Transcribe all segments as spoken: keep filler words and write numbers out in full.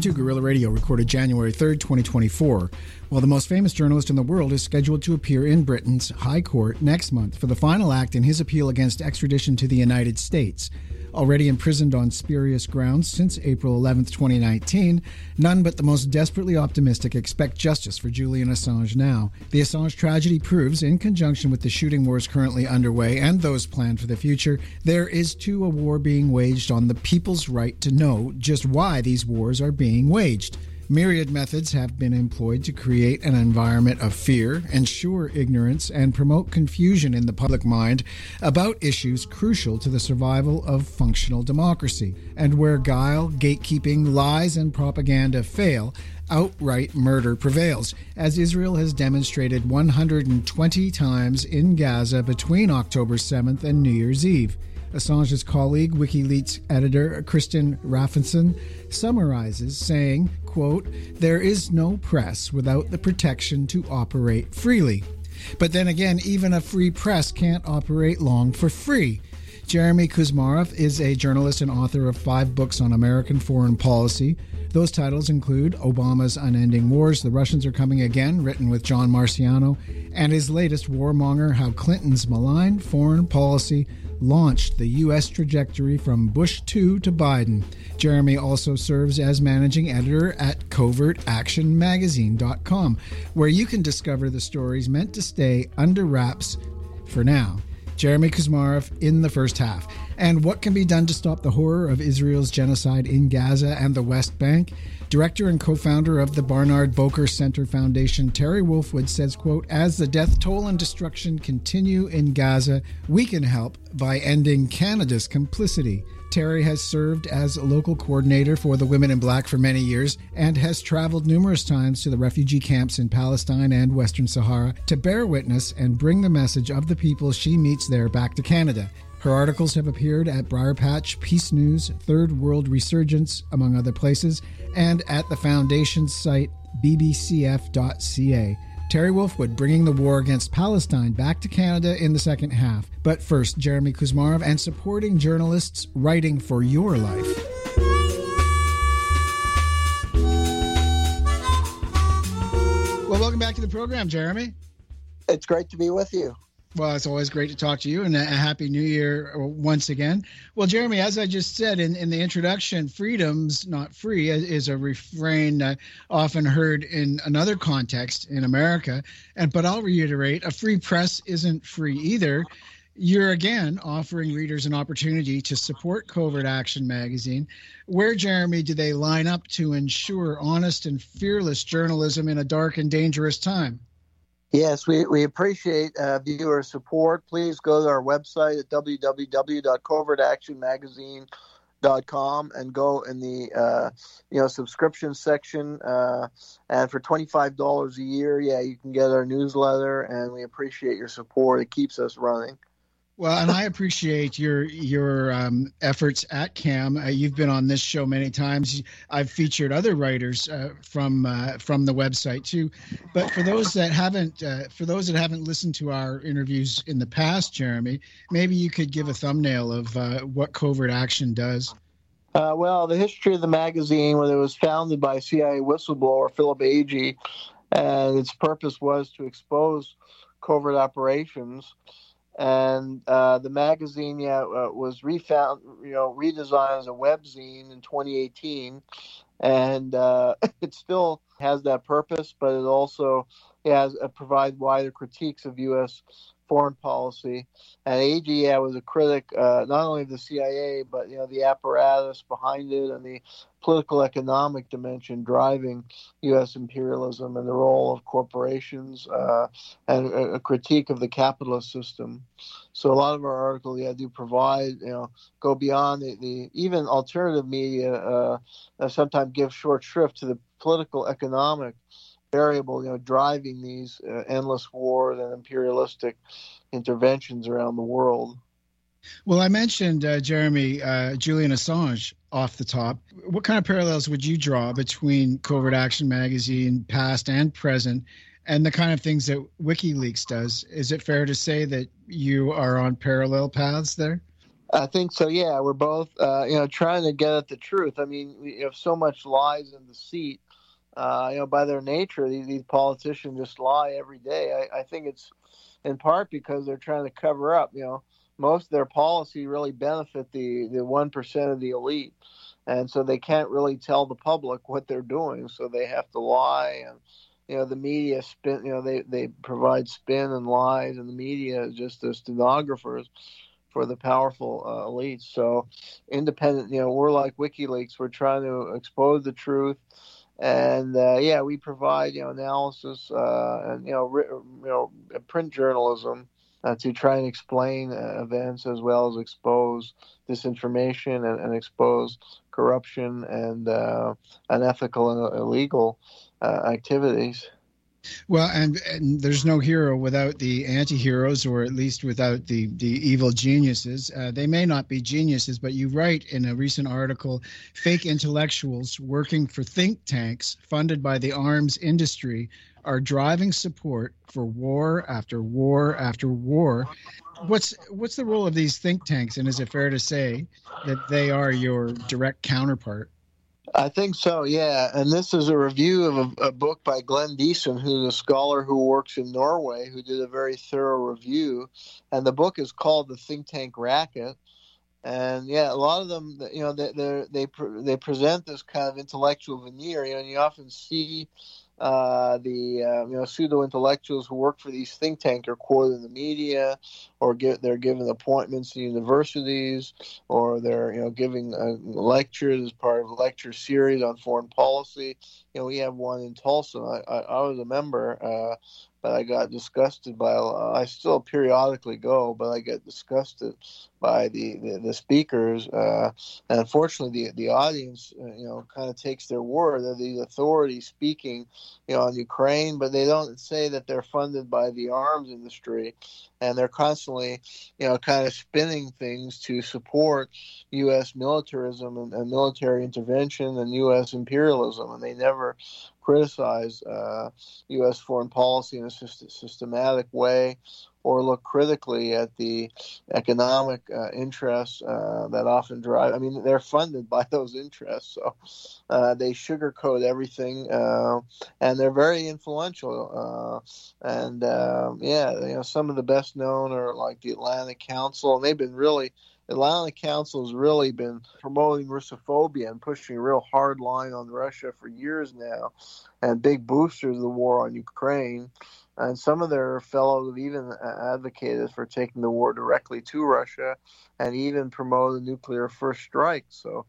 to Guerrilla Radio, recorded January third, twenty twenty-four. While the most famous journalist in the world is scheduled to appear in Britain's High Court next month for the final act in his appeal against extradition to the United States. Already imprisoned on spurious grounds since April eleventh, twenty nineteen, none but the most desperately optimistic expect justice for Julian Assange now. The Assange tragedy proves, in conjunction with the shooting wars currently underway and those planned for the future, there is too a war being waged on the people's right to know just why these wars are being waged. Myriad methods have been employed to create an environment of fear, ensure ignorance, and promote confusion in the public mind about issues crucial to the survival of functional democracy. And where guile, gatekeeping, lies, and propaganda fail, outright murder prevails, as Israel has demonstrated one hundred twenty times in Gaza between October seventh and New Year's Eve. Assange's colleague, WikiLeaks editor Kristen Raffinson, summarizes, saying, quote, "There is no press without the protection to operate freely. But then again, even a free press can't operate long for free." Jeremy Kuzmarov is a journalist and author of five books on American foreign policy. Those titles include Obama's Unending Wars, The Russians Are Coming Again, written with John Marciano, and his latest, Warmonger, How Clinton's Malign Foreign Policy launched the U S trajectory from Bush two to Biden. Jeremy also serves as managing editor at covert action magazine dot com, where you can discover the stories meant to stay under wraps for now. Jeremy Kuzmarov in the first half. And what can be done to stop the horror of Israel's genocide in Gaza and the West Bank? Director and co-founder of the Barnard Boker Center Foundation, Terry Wolfwood, says, quote, "As the death toll and destruction continue in Gaza, we can help by ending Canada's complicity." Terry has served as a local coordinator for the Women in Black for many years and has traveled numerous times to the refugee camps in Palestine and Western Sahara to bear witness and bring the message of the people she meets there back to Canada. Her articles have appeared at Briarpatch, Peace News, Third World Resurgence, among other places, and at the Foundation's site, b b c f dot c a. Terry Wolfwood bringing the war against Palestine back to Canada in the second half. But first, Jeremy Kuzmarov and supporting journalists writing for your life. Well, welcome back to the program, Jeremy. It's great to be with you. Well, it's always great to talk to you, and a happy new year once again. Well, Jeremy, as I just said in, in the introduction, freedom's not free is a refrain uh, often heard in another context in America. And but I'll reiterate, a free press isn't free either. You're again offering readers an opportunity to support Covert Action Magazine. Where, Jeremy, do they line up to ensure honest and fearless journalism in a dark and dangerous time? Yes, we, we appreciate uh, viewer support. Please go to our website at w w w dot covert action magazine dot com and go in the uh, you know subscription section. Uh, and for twenty-five dollars a year, yeah, you can get our newsletter, and we appreciate your support. It keeps us running. Well, and I appreciate your your um, efforts at C A M. Uh, you've been on this show many times. I've featured other writers uh, from uh, from the website too. But for those that haven't, uh, for those that haven't listened to our interviews in the past, Jeremy, maybe you could give a thumbnail of uh, what Covert Action does. Uh, well, the history of the magazine, when it was founded by C I A whistleblower Philip Agee, and its purpose was to expose covert operations. And uh, the magazine, yeah, uh, was refound, you know, redesigned as a webzine in twenty eighteen, and uh, it still has that purpose, but it also has uh, provide wider critiques of U S foreign policy. And Agee, yeah, was a critic uh, not only of the C I A, but you know the apparatus behind it and the political economic dimension driving U S imperialism and the role of corporations uh, and a, a critique of the capitalist system. So a lot of our articles, yeah, do provide, you know, go beyond the, the even alternative media uh, uh, sometimes give short shrift to the political economic variable, you know, driving these uh, endless wars and imperialistic interventions around the world. Well, I mentioned, uh, Jeremy, uh, Julian Assange off the top. What kind of parallels would you draw between Covert Action Magazine, past and present, and the kind of things that WikiLeaks does? Is it fair to say that you are on parallel paths there? I think so. Yeah, we're both, uh, you know, trying to get at the truth. I mean, we have so much lies and deceit. Uh, you know, by their nature, these, these politicians just lie every day. I, I think it's in part because they're trying to cover up. You know, most of their policy really benefit the the one percent of the elite, and so they can't really tell the public what they're doing. So they have to lie, and you know, the media spin. You know, they they provide spin and lies, and the media is just the stenographers for the powerful uh, elites. So independent, you know, we're like WikiLeaks. We're trying to expose the truth, and uh, yeah, we provide you know analysis uh, and you know ri- you know print journalism uh, to try and explain uh, events as well as expose disinformation and, and expose corruption and uh, unethical and illegal uh, activities. Well, and, and there's no hero without the anti-heroes, or at least without the, the evil geniuses. Uh, they may not be geniuses, but you write in a recent article, fake intellectuals working for think tanks funded by the arms industry are driving support for war after war after war. What's what's the role of these think tanks, and is it fair to say that they are your direct counterpart? I think so, yeah. And this is a review of a, a book by Glenn Deason, who's a scholar who works in Norway, who did a very thorough review. And the book is called The Think Tank Racket. And yeah, a lot of them, you know, they they they, they present this kind of intellectual veneer. You know, and you often see uh, the uh, you know pseudo intellectuals who work for these think tanks are quoted in the media, or get they're given appointments in universities, or they're you know giving uh, lectures as part of a lecture series on foreign policy. You know, we have one in Tulsa. I, I, I was a member. Uh, but I got disgusted by. Uh, I still periodically go, but I get disgusted by the the, the speakers. Uh, and unfortunately, the the audience, uh, you know, kind of takes their word. They're the authorities speaking, you know, on Ukraine, but they don't say that they're funded by the arms industry, and they're constantly, you know, kind of spinning things to support U S militarism and, and military intervention and U S imperialism, and they never criticize uh, U S foreign policy in a syst- systematic way, or look critically at the economic uh, interests uh, that often drive. I mean, they're funded by those interests, so uh, they sugarcoat everything, uh, and they're very influential. Uh, and um, yeah, you know, some of the best known are like the Atlantic Council, and they've been really. The Atlantic Council has really been promoting Russophobia and pushing a real hard line on Russia for years now, and big boosters of the war on Ukraine. And some of their fellows have even advocated for taking the war directly to Russia, and even promoted a nuclear first strike. So,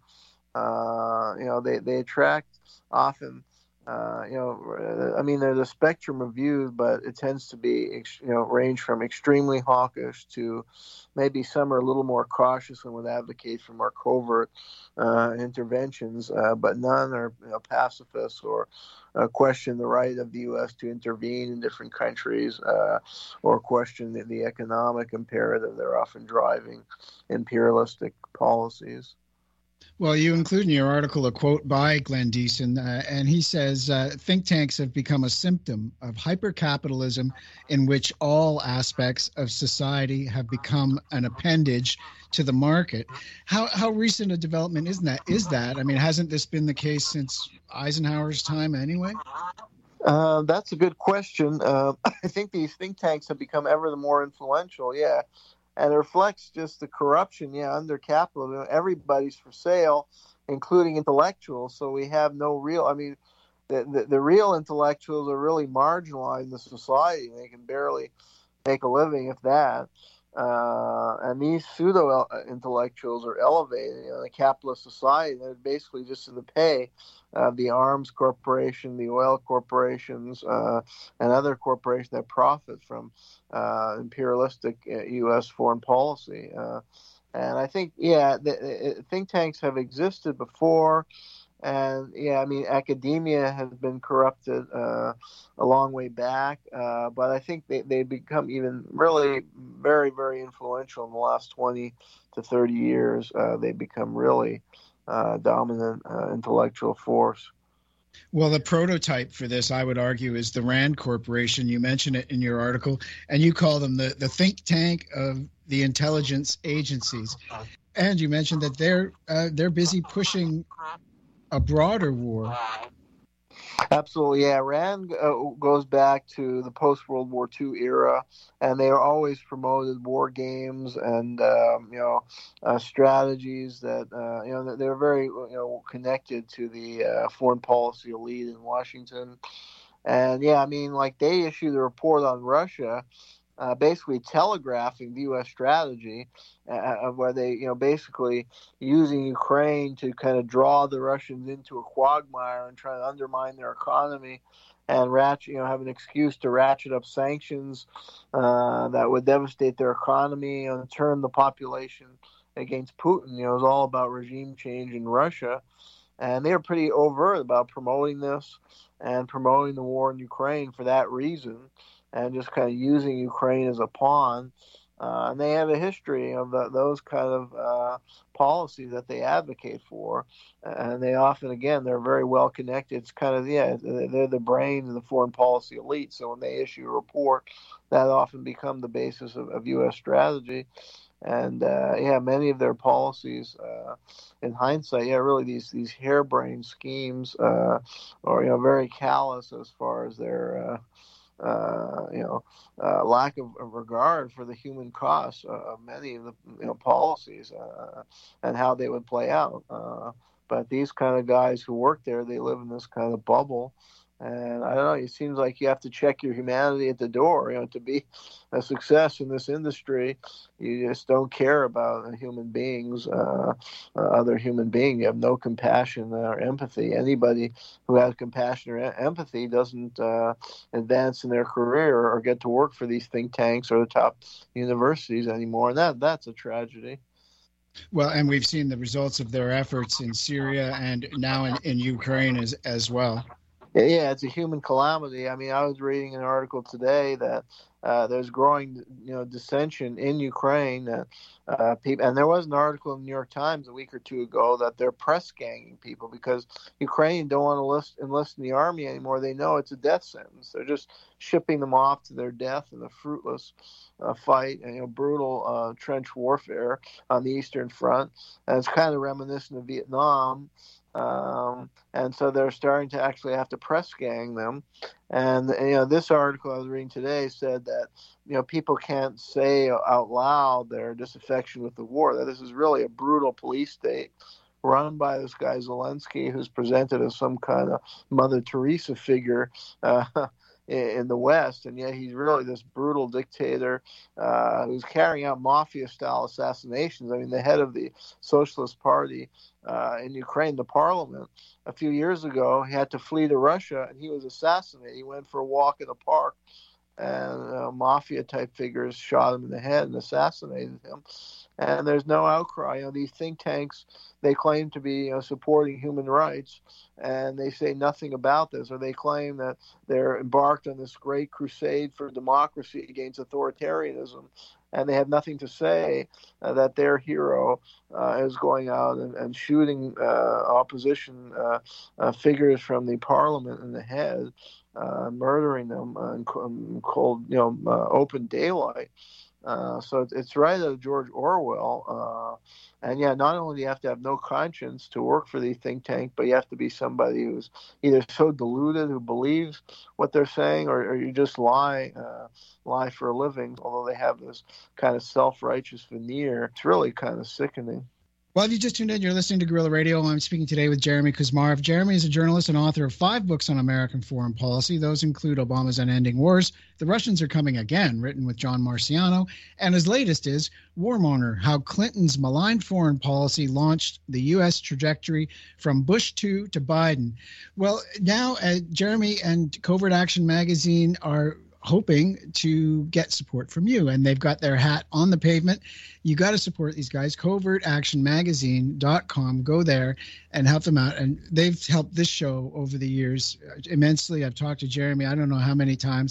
uh, you know, they, they attract often, uh, you know, I mean, there's a spectrum of views, but it tends to be, you know, range from extremely hawkish to maybe some are a little more cautious and would advocate for more covert uh, interventions, uh, but none are you know, pacifists or uh, question the right of the U S to intervene in different countries uh, or question the, the economic imperative they're often driving imperialistic policies. Well, you include in your article a quote by Glenn Deason, uh, and he says uh, think tanks have become a symptom of hypercapitalism in which all aspects of society have become an appendage to the market. How how recent a development is that? Is that? I mean, hasn't this been the case since Eisenhower's time anyway? Uh, that's a good question. Uh, I think these think tanks have become ever the more influential. Yeah, and it reflects just the corruption. Yeah, under capitalism, everybody's for sale, including intellectuals. So we have no real. I mean, the the, the real intellectuals are really marginalized in the society. They can barely make a living, if that. Uh, and these pseudo intellectuals are elevated in a capitalist society. They're basically just in the pay of the arms corporation, the oil corporations, uh, and other corporations that profit from uh, imperialistic uh, U S foreign policy. Uh, and I think, yeah, the, the, think tanks have existed before. And yeah, I mean, academia has been corrupted uh, a long way back, uh, but I think they they become even really very very influential in the last twenty to thirty years. Uh, they become really uh, dominant uh, intellectual force. Well, the prototype for this, I would argue, is the RAND Corporation. You mention it in your article, and you call them the, the think tank of the intelligence agencies. And you mentioned that they're uh, they're busy pushing a broader war. Absolutely, yeah. RAND uh, goes back to the post-World War Two era, and they are always promoted war games and um, you know uh, strategies that uh, you know they're very you know connected to the uh, foreign policy elite in Washington. And yeah, I mean, like they issued a report on Russia. Uh, basically telegraphing the U S strategy, uh, where they, you know, basically using Ukraine to kind of draw the Russians into a quagmire and try to undermine their economy, and ratchet, you know, have an excuse to ratchet up sanctions uh, that would devastate their economy and turn the population against Putin. You know, it was all about regime change in Russia, and they were pretty overt about promoting this and promoting the war in Ukraine for that reason, and just kind of using Ukraine as a pawn. Uh, and they have a history of the, those kind of uh, policies that they advocate for. And they often, again, they're very well connected. It's kind of, yeah, they're the brains of the foreign policy elite. So when they issue a report, that often become the basis of, of U S strategy. And, uh, yeah, many of their policies, uh, in hindsight, yeah, really these, these harebrained schemes uh, are, you know, very callous as far as their uh, Uh, you know, uh, lack of, of regard for the human costs uh, of many of the you know policies uh, and how they would play out. Uh, but these kind of guys who work there, they live in this kind of bubble. And I don't know, it seems like you have to check your humanity at the door, you know, to be a success in this industry. You just don't care about human beings, uh, uh, other human beings. You have no compassion or empathy. Anybody who has compassion or empathy doesn't uh, advance in their career or get to work for these think tanks or the top universities anymore. And that that's a tragedy. Well, and we've seen the results of their efforts in Syria and now in, in Ukraine as, as well. Yeah, it's a human calamity. I mean, I was reading an article today that uh, there's growing, you know, dissension in Ukraine. Uh, uh, people, and there was an article in the New York Times a week or two ago that they're press ganging people because Ukraine don't want to enlist, enlist in the army anymore. They know it's a death sentence. They're just shipping them off to their death in a fruitless uh, fight, and, you know, brutal uh, trench warfare on the Eastern Front. And it's kind of reminiscent of Vietnam. Um, and so they're starting to actually have to press gang them. And, you know, this article I was reading today said that, you know, people can't say out loud their disaffection with the war, that this is really a brutal police state run by this guy Zelensky, who's presented as some kind of Mother Teresa figure uh, in the West, and yet he's really this brutal dictator uh, who's carrying out mafia-style assassinations. I mean, the head of the Socialist Party uh, in Ukraine, the parliament, a few years ago, he had to flee to Russia, and he was assassinated. He went for a walk in a park, and uh, mafia-type figures shot him in the head and assassinated him. And there's no outcry. You know, these think tanks, they claim to be, you know, supporting human rights, and they say nothing about this, or they claim that they're embarked on this great crusade for democracy against authoritarianism, and they have nothing to say uh, that their hero uh, is going out and, and shooting uh, opposition uh, uh, figures from the parliament in the head, uh, murdering them uh, in cold, you know, uh, open daylight. Uh, so it's, it's right out of George Orwell. Uh, and yeah, not only do you have to have no conscience to work for the think tank, but you have to be somebody who's either so deluded who believes what they're saying, or, or you just lie, uh, lie for a living. Although they have this kind of self-righteous veneer, it's really kind of sickening. Well, if you just tuned in, you're listening to Guerrilla Radio. I'm speaking today with Jeremy Kuzmarov. Jeremy is a journalist and author of five books on American foreign policy. Those include Obama's Unending Wars, The Russians Are Coming Again, written with John Marciano, and his latest is Warmonger, How Clinton's Malign Foreign Policy Launched the U S Trajectory from Bush two to Biden. Well, now uh, Jeremy and Covert Action Magazine are hoping to get support from you, and they've got their hat on the pavement. You got to support these guys. covert action magazine dot com. Go there and help them out. And they've helped this show over the years immensely. I've talked to Jeremy I don't know how many times.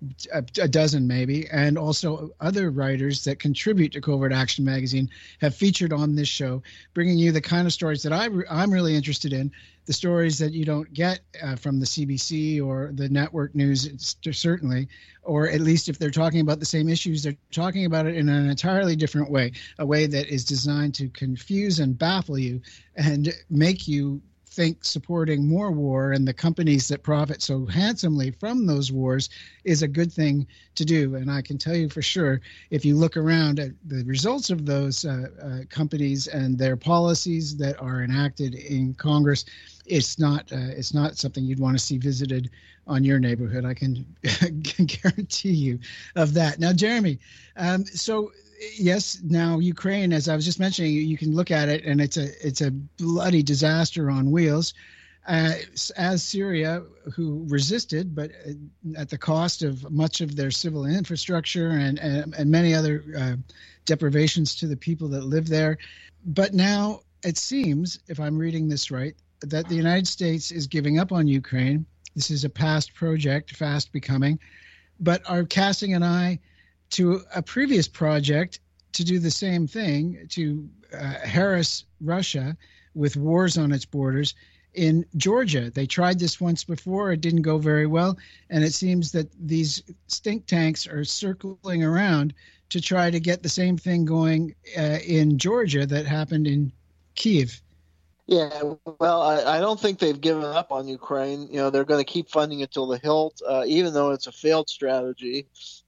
a, a dozen maybe, and also other writers that contribute to Covert Action Magazine have featured on this show, bringing you the kind of stories that I re- I'm really interested in, the stories that you don't get uh, from the C B C or the network news, certainly, or at least if they're talking about the same issues, they're talking about it in an entirely different way, a way that is designed to confuse and baffle you and make you think supporting more war and the companies that profit so handsomely from those wars is a good thing to do. And I can tell you for sure, if you look around at the results of those uh, uh, companies and their policies that are enacted in Congress, it's not uh, it's not something you'd want to see visited on your neighborhood. I can, can guarantee you of that. Now, Jeremy, um, so yes, now Ukraine, as I was just mentioning, you can look at it and it's a it's a bloody disaster on wheels. Uh, as Syria, who resisted, but at the cost of much of their civil infrastructure and, and, and many other uh, deprivations to the people that live there. But now it seems, if I'm reading this right, that the United States is giving up on Ukraine. This is a past project, fast becoming, but are casting an eye to a previous project to do the same thing, to uh, harass Russia with wars on its borders in Georgia. They tried this once before. It didn't go very well. And it seems that these stink tanks are circling around to try to get the same thing going uh, in Georgia that happened in Kyiv. Yeah, well, I, I don't think they've given up on Ukraine. You know, they're going to keep funding it till the hilt, uh, even though it's a failed strategy.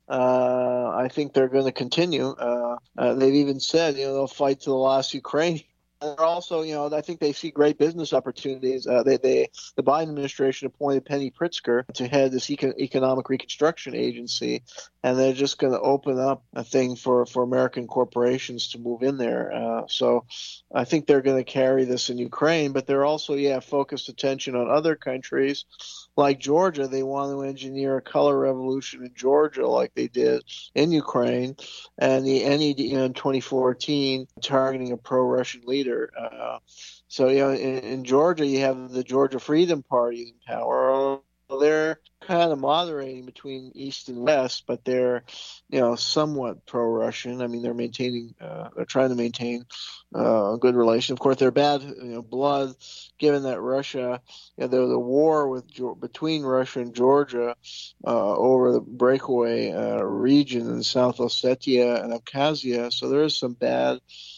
Uh, I think they're going to continue. Uh, uh, they've even said, you know, they'll fight to the last Ukrainian. They're also, you know, I think they see great business opportunities. Uh, they, they, the Biden administration appointed Penny Pritzker to head this eco- economic reconstruction agency, and they're just going to open up a thing for, for American corporations to move in there. Uh, so I think they're going to carry this in Ukraine, but they're also, yeah, focused attention on other countries like Georgia. They want to engineer a color revolution in Georgia like they did in Ukraine, and the N E D in twenty fourteen targeting a pro-Russian leader. Uh, so, you know, in, in Georgia, you have the Georgia Freedom Party in power. They're kind of moderating between East and West, but they're, you know, somewhat pro-Russian. I mean, they're maintaining, uh, they're trying to maintain uh, a good relation. Of course, they're bad, you know, blood, given that Russia, you know, the, the war with between Russia and Georgia uh, over the breakaway uh, region in South Ossetia and Abkhazia. So there is some bad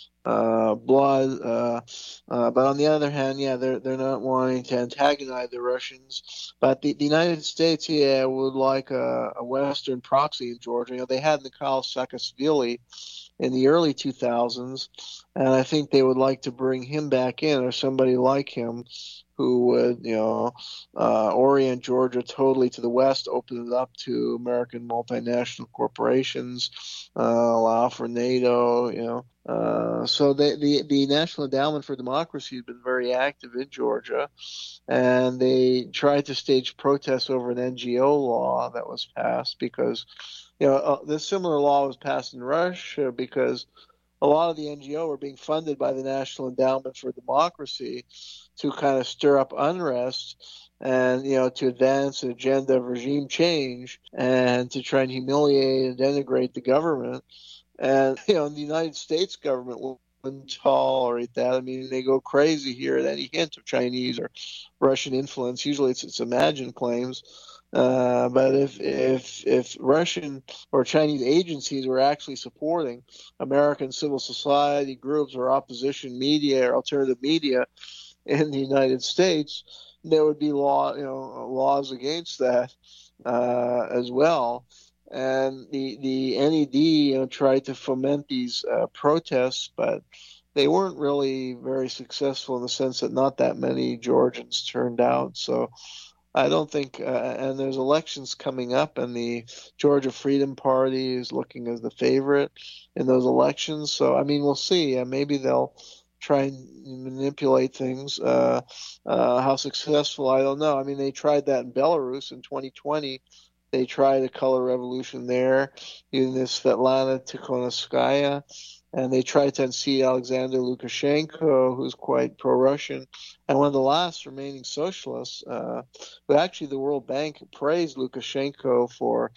Uh, blood, uh, uh, but on the other hand, yeah, they're they're not wanting to antagonize the Russians. But the, the United States, yeah, would like a, a Western proxy in Georgia. You know, they had Mikhail Saakashvili in the early two thousands, and I think they would like to bring him back in, or somebody like him, who would, you know, uh, orient Georgia totally to the West, open it up to American multinational corporations, uh, allow for NATO, you know. Uh, so they, the the National Endowment for Democracy has been very active in Georgia, and they tried to stage protests over an N G O law that was passed because, you know, uh, this similar law was passed in Russia because a lot of the N G O were being funded by the National Endowment for Democracy to kind of stir up unrest and, you know, to advance an agenda of regime change and to try and humiliate and denigrate the government. And, you know, the United States government wouldn't tolerate that. I mean, they go crazy here at any hint of Chinese or Russian influence. Usually it's, it's imagined claims. Uh, but if if if Russian or Chinese agencies were actually supporting American civil society groups or opposition media or alternative media in the United States, there would be law, you know, laws against that uh, as well. And the the N E D, you know, tried to foment these uh, protests, but they weren't really very successful in the sense that not that many Georgians turned out. So I don't think, uh, and there's elections coming up, and the Georgia Freedom Party is looking as the favorite in those elections. So, I mean, we'll see. Uh, maybe they'll try and manipulate things. Uh, uh, how successful, I don't know. I mean, they tried that in Belarus in twenty twenty. They tried a color revolution there using this Svetlana Tikhonovskaya. and they tried to unseat Alexander Lukashenko, who's quite pro-Russian, and one of the last remaining socialists. Uh, but actually, the World Bank praised Lukashenko for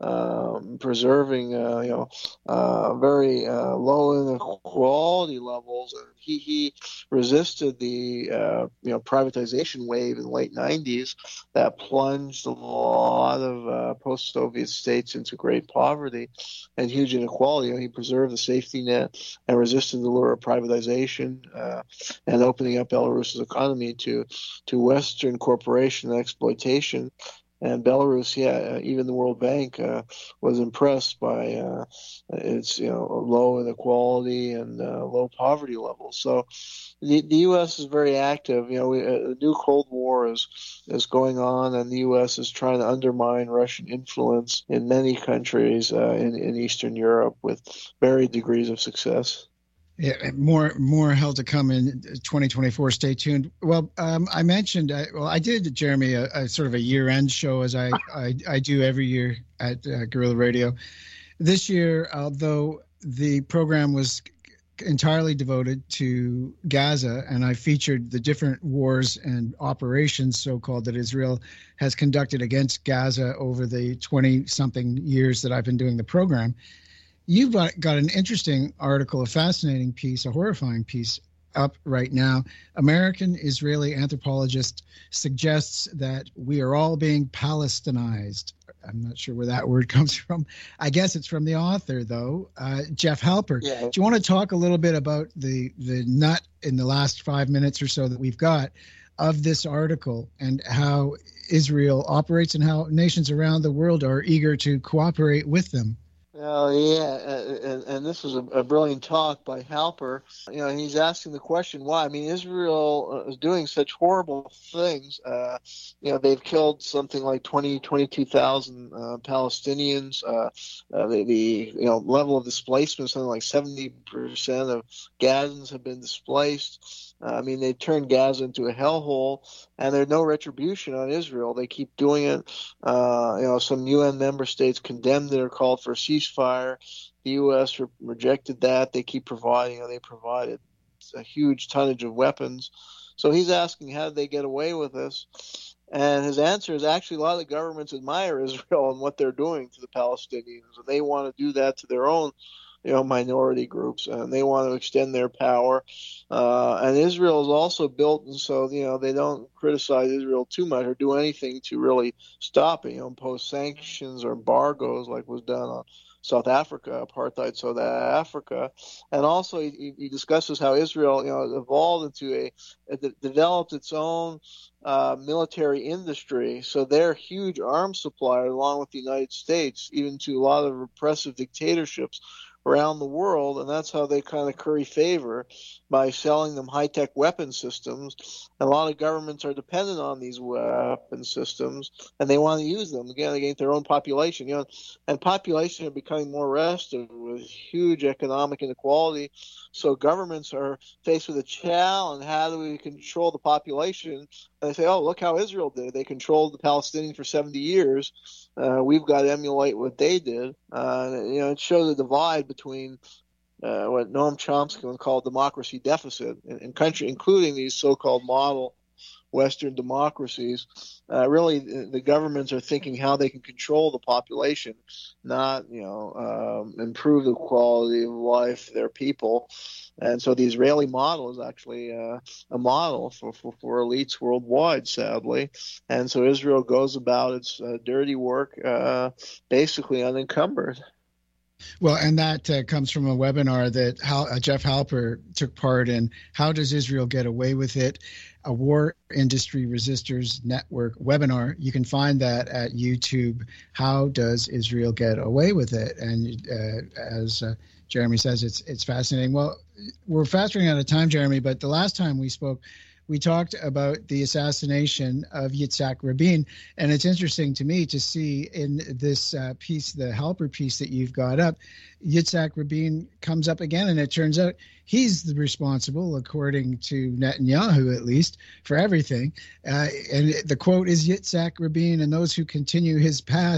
um, preserving, uh, you know, uh, very uh, low inequality levels. And he he resisted the uh, you know privatization wave in the late nineties that plunged a lot of uh, post-Soviet states into great poverty and huge inequality. You know, he preserved the safety net and resisted the lure of privatization uh, and opening up Belarus's economy to to Western corporation and exploitation. And Belarus, yeah, even the World Bank uh, was impressed by uh, its, you know, low inequality and uh, low poverty levels. So the, the U S is very active. You know, we, a new Cold War is is going on, and the U S is trying to undermine Russian influence in many countries uh, in, in Eastern Europe with varied degrees of success. Yeah, more more hell to come in twenty twenty-four. Stay tuned. Well, um, I mentioned, I, well, I did, Jeremy, a, a sort of a year-end show, as I, I, I do every year at uh, Guerrilla Radio. This year, although the program was entirely devoted to Gaza, and I featured the different wars and operations, so-called, that Israel has conducted against Gaza over the twenty-something years that I've been doing the program. You've got an interesting article, a fascinating piece, a horrifying piece up right now. American-Israeli anthropologist suggests that we are all being Palestinized. I'm not sure where that word comes from. I guess it's from the author, though, uh, Jeff Halper. Yeah. Do you want to talk a little bit about the, the nut in the last five minutes or so that we've got of this article and how Israel operates and how nations around the world are eager to cooperate with them? Oh, yeah, and, and this was a, a brilliant talk by Halper. You know, he's asking the question why. I mean, Israel is doing such horrible things. Uh, you know, they've killed something like twenty, twenty-two thousand uh, Palestinians. Uh, uh, the, the you know level of displacement, something like seventy percent of Gazans have been displaced. Uh, I mean, they turned Gaza into a hellhole, and there's no retribution on Israel. They keep doing it. Uh, you know, some U N member states condemned it or called for a ceasefire. The U S re- rejected that. They keep providing. You know, they provided a huge tonnage of weapons. So he's asking, how did they get away with this? And his answer is actually a lot of the governments admire Israel and what they're doing to the Palestinians, and they want to do that to their own you know, minority groups, and they want to extend their power. Uh, and Israel is also built, and so, you know, they don't criticize Israel too much or do anything to really stop it, you know, impose sanctions or embargoes like was done on South Africa, apartheid South Africa. And also he, he discusses how Israel, you know, evolved into a, it developed its own uh, military industry. So they're a huge arms supplier along with the United States, even to a lot of repressive dictatorships around the world, and that's how they kind of curry favor by selling them high-tech weapon systems. And a lot of governments are dependent on these weapon systems, and they want to use them again against their own population. You know, and population are becoming more restive with huge economic inequality. So governments are faced with a challenge: how do we control the population? And they say, "Oh, look how Israel did. They controlled the Palestinians for seventy years. Uh, we've got to emulate what they did." Uh, you know, it shows a divide between uh, what Noam Chomsky would call democracy deficit in, in country, including these so-called model Western democracies. Uh, really, the, the governments are thinking how they can control the population, not, you know, um, improve the quality of life of their people. And so the Israeli model is actually uh, a model for, for, for elites worldwide, sadly. And so Israel goes about its uh, dirty work uh, basically unencumbered. Well, and that uh, comes from a webinar that Hal, uh, Jeff Halper took part in. How does Israel get away with it? A War Industry Resistors Network webinar. You can find that at YouTube. How does Israel get away with it? And uh, as uh, Jeremy says, it's it's fascinating. Well, we're fast running out of time, Jeremy, but the last time we spoke, we talked about the assassination of Yitzhak Rabin, and it's interesting to me to see in this uh, piece, the Halper piece that you've got up, Yitzhak Rabin comes up again, and it turns out he's the responsible, according to Netanyahu at least, for everything. Uh, and the quote is, Yitzhak Rabin and those who continue his path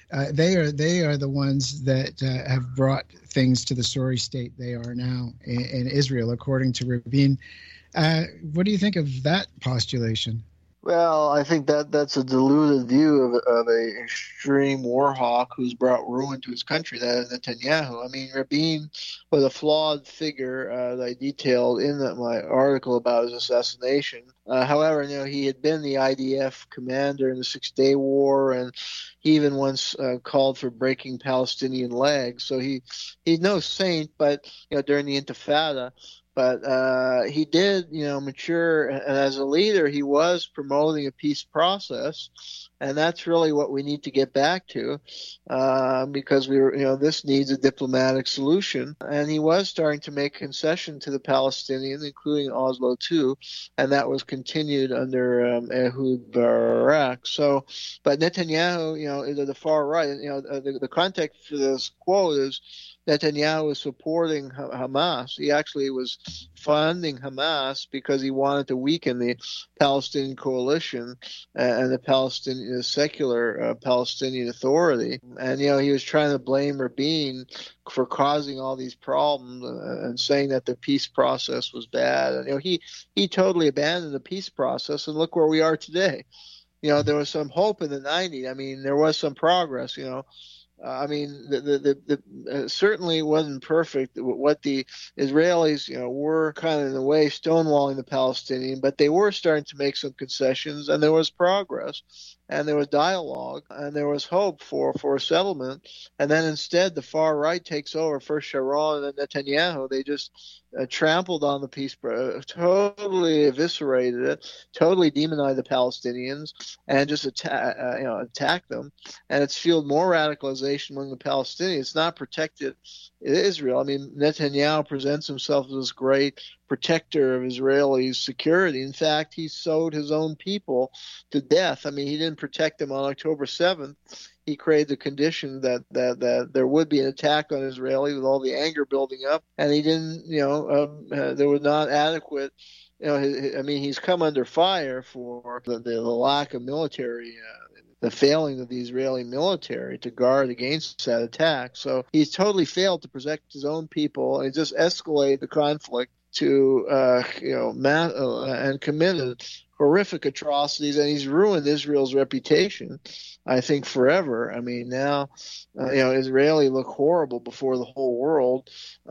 Uh, they are they are the ones that uh, have brought things to the sorry state they are now in, in Israel, according to Rabin. Uh, what do you think of that postulation? Well, I think that that's a deluded view of, of a extreme war hawk who's brought ruin to his country, that is Netanyahu. I mean, Rabin was a flawed figure uh, that I detailed in the, my article about his assassination. Uh, however, you know, he had been the I D F commander in the Six-Day War, and he even once uh, called for breaking Palestinian legs. So he he's no saint, but you know, during the Intifada. But uh, he did, you know, mature, and as a leader, he was promoting a peace process, and that's really what we need to get back to, uh, because we were, you know, this needs a diplomatic solution. And he was starting to make concession to the Palestinians, including Oslo two, and that was continued under um, Ehud Barak. So, but Netanyahu, you know, is at the far right. You know, the, the context for this quote is Netanyahu was supporting Hamas. He actually was funding Hamas because he wanted to weaken the Palestinian coalition and the Palestinian the secular uh, Palestinian Authority. And, you know, he was trying to blame Rabin for causing all these problems and saying that the peace process was bad. And, you know, he, he totally abandoned the peace process, and look where we are today. You know, there was some hope in the nineties. I mean, there was some progress, you know. Uh, I mean, the, the, the, the uh, certainly wasn't perfect. What the Israelis, you know, were kind of in a way stonewalling the Palestinian, but they were starting to make some concessions, and there was progress, and there was dialogue, and there was hope for, for a settlement. And then instead, the far right takes over. First Sharon and then Netanyahu. They just uh, trampled on the peace, uh, totally eviscerated it, totally demonized the Palestinians, and just attack, uh, you know, attack them. And it's fueled more radicalization among the Palestinians. It's not protected Israel. I mean, Netanyahu presents himself as this great protector of Israeli security. In fact, he sowed his own people to death. I mean, he didn't protect them on October seventh. He created the condition that, that, that there would be an attack on Israeli with all the anger building up, and he didn't, you know, um, uh, there was not adequate, you know, his, I mean, he's come under fire for the, the, the lack of military uh, the failing of the Israeli military to guard against that attack. So he's totally failed to protect his own people, and just escalate the conflict to, uh, you know, ma- uh, and committed horrific atrocities, and he's ruined Israel's reputation, I think, forever. I mean, now, uh, you know, Israeli look horrible before the whole world,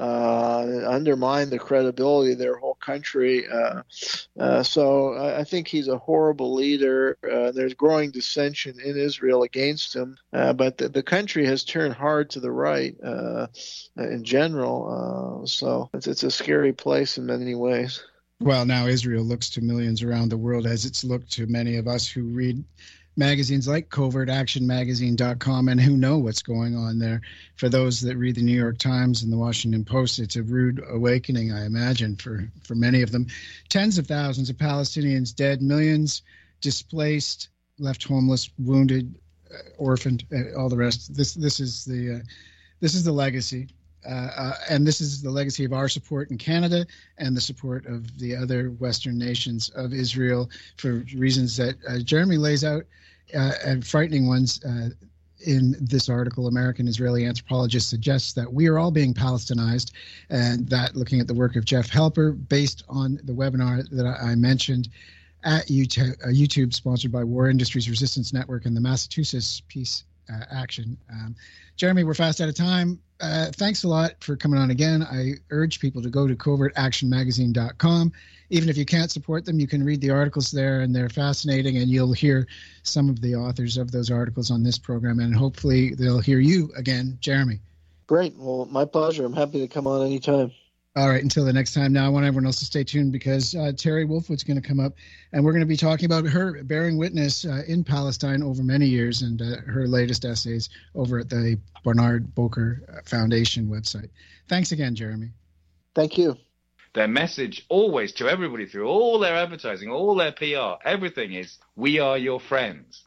uh, undermine the credibility of their whole country. Uh, uh, so I, I think he's a horrible leader. Uh, there's growing dissension in Israel against him, uh, but the, the country has turned hard to the right uh, in general. Uh, so it's, it's a scary place in many ways. Well, now Israel looks to millions around the world, as it's looked to many of us who read magazines like covert action magazine dot com and who know what's going on there. For those that read the New York Times and the Washington Post, it's a rude awakening, I imagine, for, for many of them. Tens of thousands of Palestinians dead, millions displaced, left homeless, wounded, uh, orphaned, uh, all the rest. This this is the uh, this is the legacy. Uh, uh, and this is the legacy of our support in Canada and the support of the other Western nations of Israel for reasons that uh, Jeremy lays out, uh, and frightening ones uh, in this article. American Israeli anthropologist suggests that we are all being Palestinized, and that, looking at the work of Jeff Helper, based on the webinar that I, I mentioned at YouTube, uh, YouTube, sponsored by War Industries Resistance Network and the Massachusetts Peace uh, Action. Um, Jeremy, we're fast out of time. Uh, thanks a lot for coming on again. I urge people to go to covert action magazine dot com. Even if you can't support them, you can read the articles there, and they're fascinating, and you'll hear some of the authors of those articles on this program, and hopefully they'll hear you again, Jeremy. Great. Well, my pleasure. I'm happy to come on anytime. All right. Until the next time. Now, I want everyone else to stay tuned, because uh, Terry Wolfwood's going to come up, and we're going to be talking about her bearing witness uh, in Palestine over many years, and uh, her latest essays over at the Bernard Boker Foundation website. Thanks again, Jeremy. Thank you. Their message always to everybody through all their advertising, all their P R, everything is, we are your friends.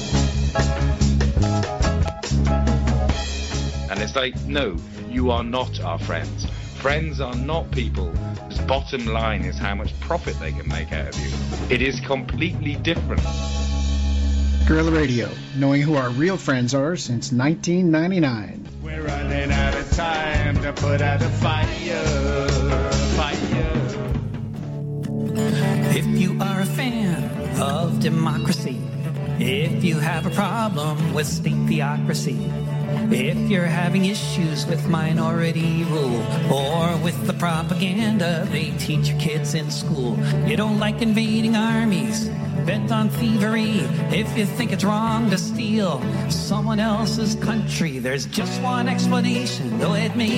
And it's like, no, you are not our friends. Friends are not people whose bottom line is how much profit they can make out of you. It is completely different. Guerrilla Radio, knowing who our real friends are since nineteen ninety-nine. We're running out of time to put out a fire, fire. If you are a fan of democracy, if you have a problem with state theocracy, if you're having issues with minority rule or with the propaganda they teach your kids in school, you don't like invading armies, bent on thievery, if you think it's wrong to steal someone else's country, there's just one explanation, though it may